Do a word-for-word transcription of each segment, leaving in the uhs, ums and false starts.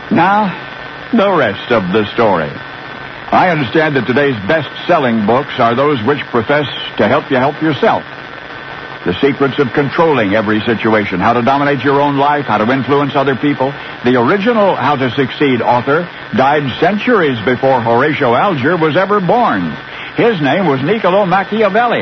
Now, the rest of the story. I understand that today's best-selling books are those which profess to help you help yourself. The secrets of controlling every situation, how to dominate your own life, how to influence other people. The original How to Succeed author died centuries before Horatio Alger was ever born. His name was Niccolo Machiavelli.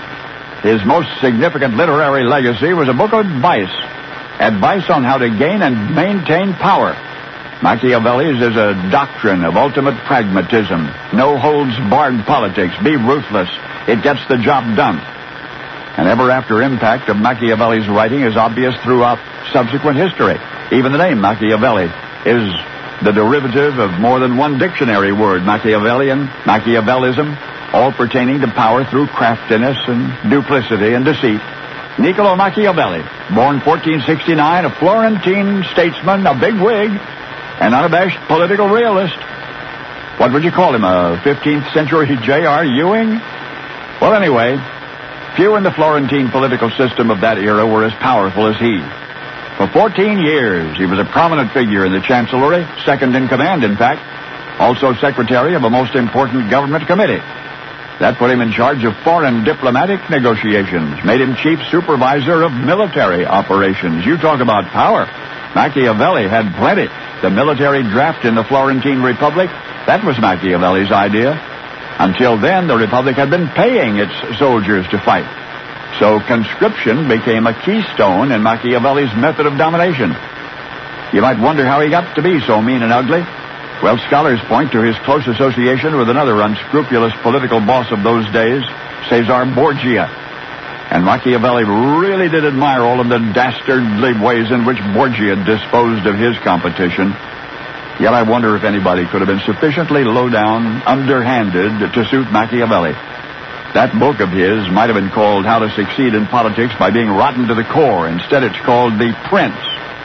His most significant literary legacy was a book of advice. Advice on how to gain and maintain power. Machiavelli's is a doctrine of ultimate pragmatism. No-holds-barred politics. Be ruthless. It gets the job done. An ever-after impact of Machiavelli's writing is obvious throughout subsequent history. Even the name Machiavelli is the derivative of more than one dictionary word, Machiavellian, Machiavellism, all pertaining to power through craftiness and duplicity and deceit. Niccolo Machiavelli, born fourteen sixty-nine, a Florentine statesman, a bigwig, an unabashed political realist. What would you call him, a fifteenth century J R Ewing? Well, anyway, few in the Florentine political system of that era were as powerful as he. For fourteen years, he was a prominent figure in the Chancellery, second in command, in fact, also secretary of a most important government committee. That put him in charge of foreign diplomatic negotiations, made him chief supervisor of military operations. You talk about power. Machiavelli had plenty. The military draft in the Florentine Republic, that was Machiavelli's idea. Until then, the Republic had been paying its soldiers to fight. So conscription became a keystone in Machiavelli's method of domination. You might wonder how he got to be so mean and ugly. Well, scholars point to his close association with another unscrupulous political boss of those days, Caesar Borgia. And Machiavelli really did admire all of the dastardly ways in which Borgia disposed of his competition. Yet I wonder if anybody could have been sufficiently low-down, underhanded to suit Machiavelli. That book of his might have been called How to Succeed in Politics by Being Rotten to the Core. Instead, it's called The Prince.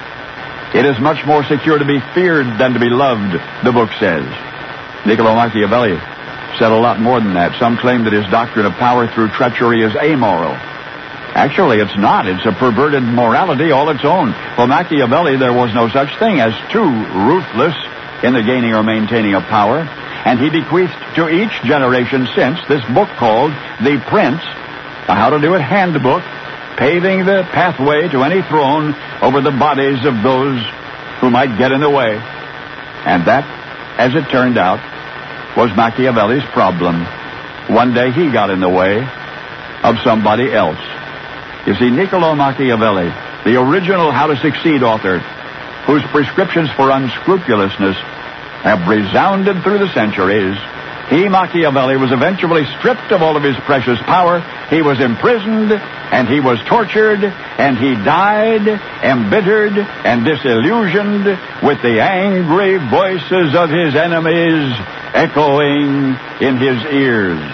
It is much more secure to be feared than to be loved, the book says. Niccolo Machiavelli said a lot more than that. Some claim that his doctrine of power through treachery is amoral. Actually, it's not. It's a perverted morality all its own. For Machiavelli, there was no such thing as too ruthless in the gaining or maintaining of power, and he bequeathed to each generation since this book called The Prince, a how-to-do-it handbook, paving the pathway to any throne over the bodies of those who might get in the way. And that, as it turned out, was Machiavelli's problem. One day he got in the way of somebody else. You see, Niccolo Machiavelli, the original How to Succeed author, whose prescriptions for unscrupulousness have resounded through the centuries, he, Machiavelli, was eventually stripped of all of his precious power. He was imprisoned, and he was tortured, and he died, embittered and disillusioned, with the angry voices of his enemies echoing in his ears.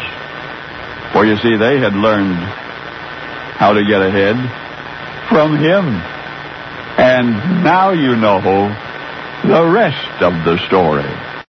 For you see, they had learned how to get ahead from him. And now you know the rest of the story.